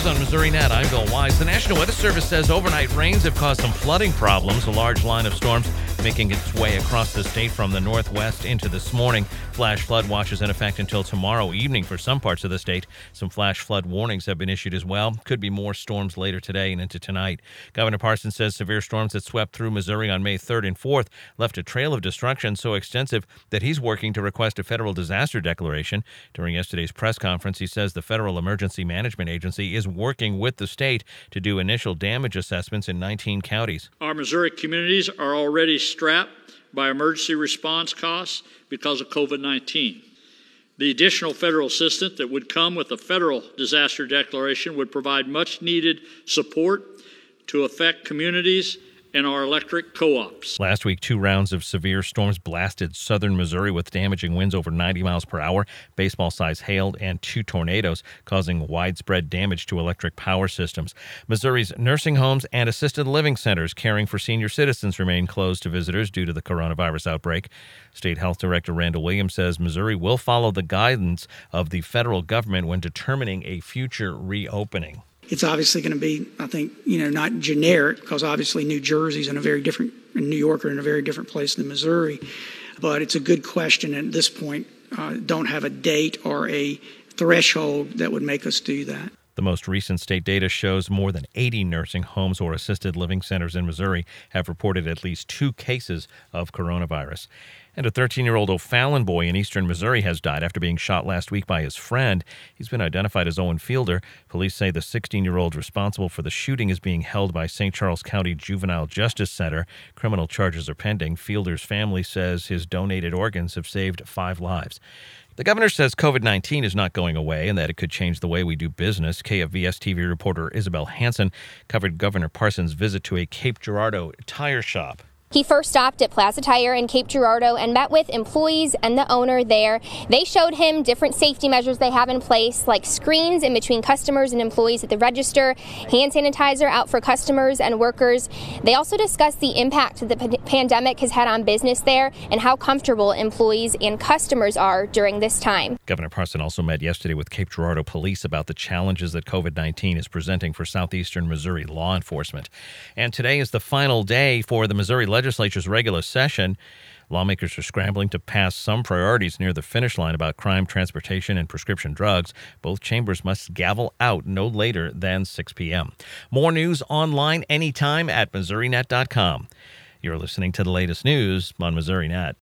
on Missouri Net. I'm Bill Wise. The National Weather Service says overnight rains have caused some flooding problems. A large line of storms making its way across the state from the northwest into this morning. Flash flood watches in effect until tomorrow evening for some parts of the state. Some flash flood warnings have been issued as well. Could be more storms later today and into tonight. Governor Parson says severe storms that swept through Missouri on May 3rd and 4th left a trail of destruction so extensive that he's working to request a federal disaster declaration. During yesterday's press conference, he says the Federal Emergency Management Agency is working with the state to do initial damage assessments in 19 counties. Our Missouri communities are already strapped by emergency response costs because of COVID-19. The additional federal assistance that would come with a federal disaster declaration would provide much needed support to affect communities and our electric co-ops. Last week, 2 rounds of severe storms blasted southern Missouri with damaging winds over 90 miles per hour, baseball-sized hail, and 2 tornadoes, causing widespread damage to electric power systems. Missouri's nursing homes and assisted living centers caring for senior citizens remain closed to visitors due to the coronavirus outbreak. State Health Director Randall Williams says Missouri will follow the guidance of the federal government when determining a future reopening. It's obviously going to be, I think, not generic, because obviously New Jersey's and New York are in a very different place than Missouri. But it's a good question. And at this point, don't have a date or a threshold that would make us do that. The most recent state data shows more than 80 nursing homes or assisted living centers in Missouri have reported at least 2 cases of coronavirus. And a 13-year-old O'Fallon boy in eastern Missouri has died after being shot last week by his friend. He's been identified as Owen Fielder. Police say the 16-year-old responsible for the shooting is being held by St. Charles County Juvenile Justice Center. Criminal charges are pending. Fielder's family says his donated organs have saved 5 lives. The governor says COVID-19 is not going away and that it could change the way we do business. KFVS-TV reporter Isabel Hansen covered Governor Parson's visit to a Cape Girardeau tire shop. He first stopped at Plaza Tire in Cape Girardeau and met with employees and the owner there. They showed him different safety measures they have in place, like screens in between customers and employees at the register, hand sanitizer out for customers and workers. They also discussed the impact the pandemic has had on business there and how comfortable employees and customers are during this time. Governor Parson also met yesterday with Cape Girardeau police about the challenges that COVID-19 is presenting for southeastern Missouri law enforcement. And today is the final day for the Missouri legislature's regular session. Lawmakers are scrambling to pass some priorities near the finish line about crime, transportation, and prescription drugs. Both chambers must gavel out no later than 6 p.m. More news online anytime at MissouriNet.com. You're listening to the latest news on MissouriNet.